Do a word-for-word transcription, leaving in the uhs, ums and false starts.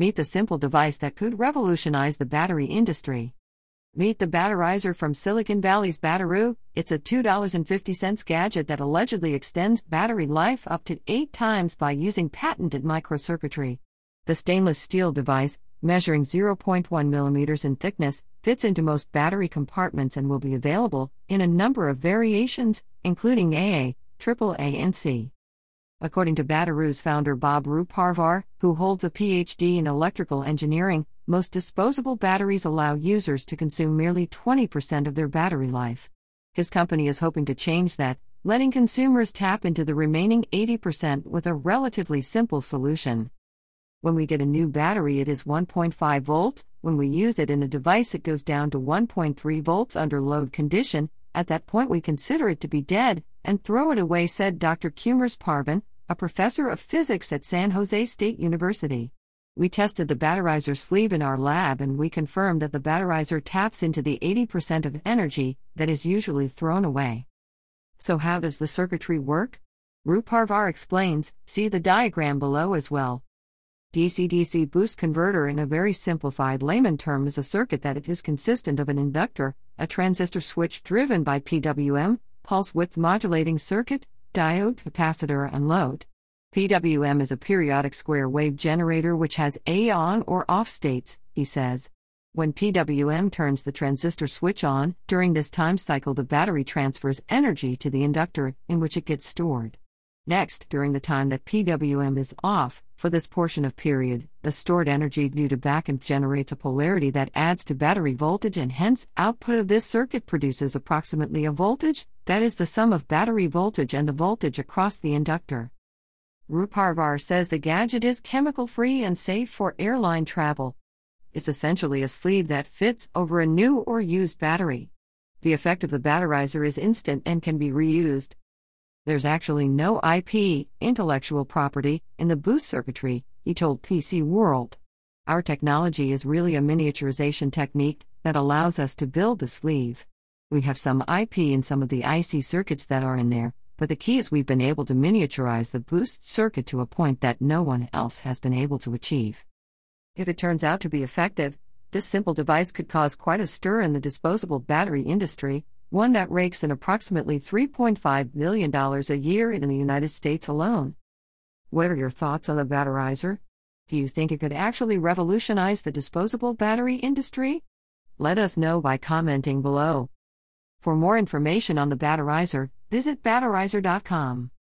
Meet the simple device that could revolutionize the battery industry. Meet the Batterizer from Silicon Valley's Batteroo. It's a two dollars and fifty cents gadget that allegedly extends battery life up to eight times by using patented microcircuitry. The stainless steel device, measuring zero point one millimeters in thickness, fits into most battery compartments and will be available in a number of variations, including double A, triple A, and C. According to Batteroo's founder Bob Ruparvar, who holds a P H D in electrical engineering, most disposable batteries allow users to consume merely twenty percent of their battery life. His company is hoping to change that, letting consumers tap into the remaining eighty percent with a relatively simple solution. When we get a new battery, it is one point five volts. When we use it in a device, it goes down to one point three volts under load condition. At that point, we consider it to be dead and throw it away, said Doctor Kumars Parvin, a professor of physics at San Jose State University. We tested the Batterizer sleeve in our lab and we confirmed that the Batterizer taps into the eighty percent of energy that is usually thrown away. So how does the circuitry work? Ruparvar explains, see the diagram below as well. D C D C boost converter, in a very simplified layman term, is a circuit that it is consistent of an inductor, a transistor switch driven by P W M, pulse width modulating circuit, diode, capacitor, and load. P W M is a periodic square wave generator which has A on or off states, he says. When P W M turns the transistor switch on, during this time cycle the battery transfers energy to the inductor, in which it gets stored. Next, during the time that P W M is off, for this portion of period, the stored energy due to backup generates a polarity that adds to battery voltage, and hence, output of this circuit produces approximately a voltage, that is the sum of battery voltage and the voltage across the inductor. Ruparvar says the gadget is chemical-free and safe for airline travel. It's essentially a sleeve that fits over a new or used battery. The effect of the Batterizer is instant and can be reused. There's actually no I P, intellectual property, in the boost circuitry, he told P C World. Our technology is really a miniaturization technique that allows us to build the sleeve. We have some I P in some of the I C circuits that are in there, but the key is we've been able to miniaturize the boost circuit to a point that no one else has been able to achieve. If it turns out to be effective, this simple device could cause quite a stir in the disposable battery industry, one that rakes in approximately three point five billion dollars a year in the United States alone. What are your thoughts on the Batterizer? Do you think it could actually revolutionize the disposable battery industry? Let us know by commenting below. For more information on the Batterizer, visit batterizer dot com.